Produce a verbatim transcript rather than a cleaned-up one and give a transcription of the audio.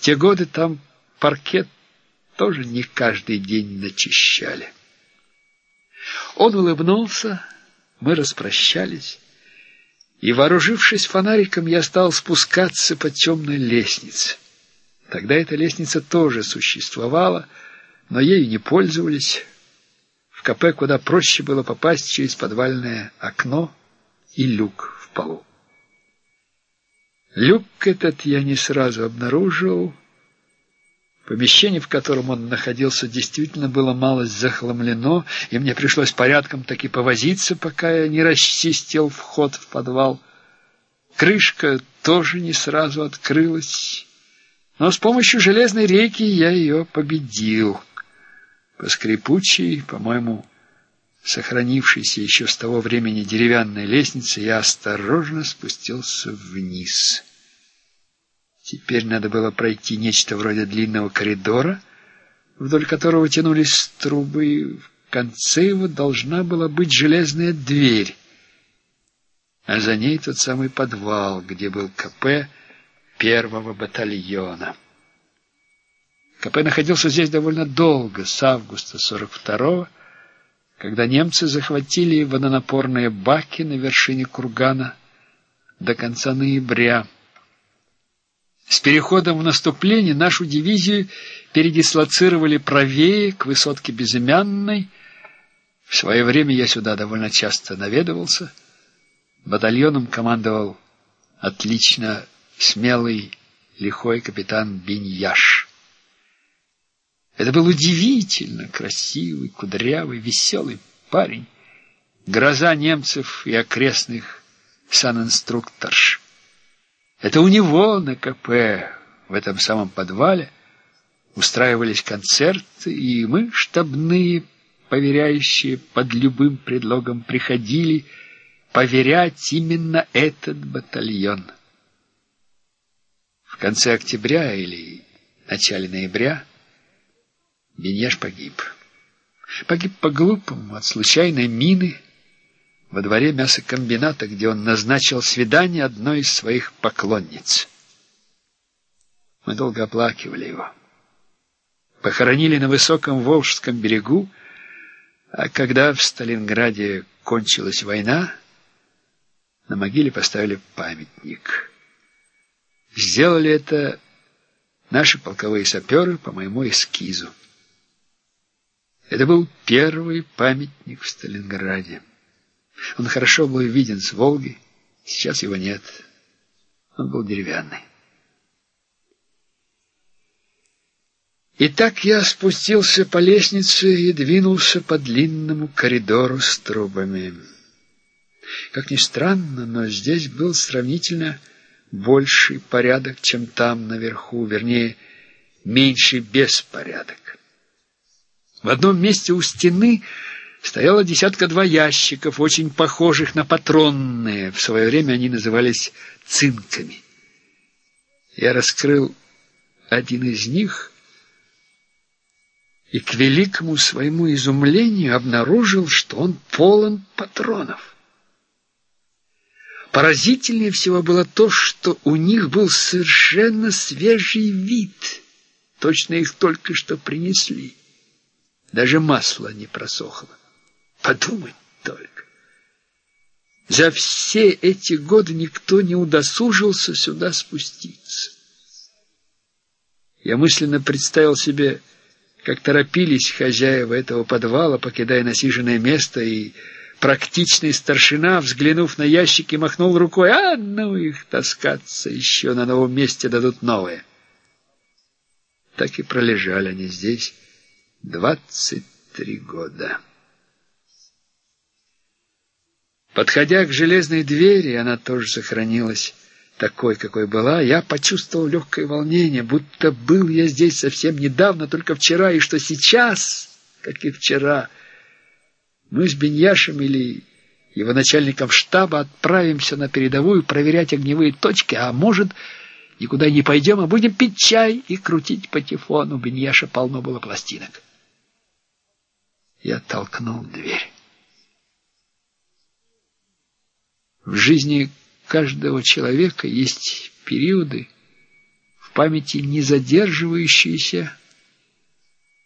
те годы там паркет тоже не каждый день начищали. Он улыбнулся, мы распрощались, и, вооружившись фонариком, я стал спускаться по темной лестнице. Тогда эта лестница тоже существовала, но ею не пользовались. В кафе куда проще было попасть через подвальное окно и люк в полу. Люк этот я не сразу обнаружил. Помещение, в котором он находился, действительно было малость захламлено, и мне пришлось порядком таки повозиться, пока я не расчистил вход в подвал. Крышка тоже не сразу открылась, но с помощью железной рейки я ее победил. По скрипучей, по-моему, сохранившейся еще с того времени деревянной лестнице, я осторожно спустился вниз. Теперь надо было пройти нечто вроде длинного коридора, вдоль которого тянулись трубы, и в конце его должна была быть железная дверь, а за ней тот самый подвал, где был КП первого батальона. КП находился здесь довольно долго, с августа сорок второго, когда немцы захватили водонапорные баки на вершине кургана, до конца ноября. С переходом в наступление нашу дивизию передислоцировали правее, к высотке Безымянной. В свое время я сюда довольно часто наведывался. Батальоном командовал отлично смелый, лихой капитан Биньяш. Это был удивительно красивый, кудрявый, веселый парень, гроза немцев и окрестных санинструкторш. Это у него на КП, в этом самом подвале, устраивались концерты, и мы, штабные, поверяющие, под любым предлогом приходили поверять именно этот батальон. В конце октября или начале ноября Биньяш погиб. Погиб по-глупому, от случайной мины, во дворе мясокомбината, где он назначил свидание одной из своих поклонниц. Мы долго оплакивали его. Похоронили на высоком Волжском берегу, а когда в Сталинграде кончилась война, на могиле поставили памятник. Сделали это наши полковые саперы по моему эскизу. Это был первый памятник в Сталинграде. Он хорошо был виден с Волги, сейчас его нет. Он был деревянный. Итак, я спустился по лестнице и двинулся по длинному коридору с трубами. Как ни странно, но здесь был сравнительно больший порядок, чем там наверху, вернее, меньший беспорядок. В одном месте у стены стояло десятка-два ящиков, очень похожих на патронные. В свое время они назывались цинками. Я раскрыл один из них и к великому своему изумлению обнаружил, что он полон патронов. Поразительнее всего было то, что у них был совершенно свежий вид. Точно их только что принесли. Даже масло не просохло. Подумать только. За все эти годы никто не удосужился сюда спуститься. Я мысленно представил себе, как торопились хозяева этого подвала, покидая насиженное место, и практичный старшина, взглянув на ящики, махнул рукой: «А, ну их таскаться, еще на новом месте дадут новое». Так и пролежали они здесь двадцать три года. Подходя к железной двери, она тоже сохранилась такой, какой была, я почувствовал легкое волнение, будто был я здесь совсем недавно, только вчера, и что сейчас, как и вчера, мы с Биньяшем или его начальником штаба отправимся на передовую проверять огневые точки, а может, никуда не пойдем, а будем пить чай и крутить патефон. У Биньяша полно было пластинок. Я толкнул дверь. В жизни каждого человека есть периоды, в памяти не задерживающиеся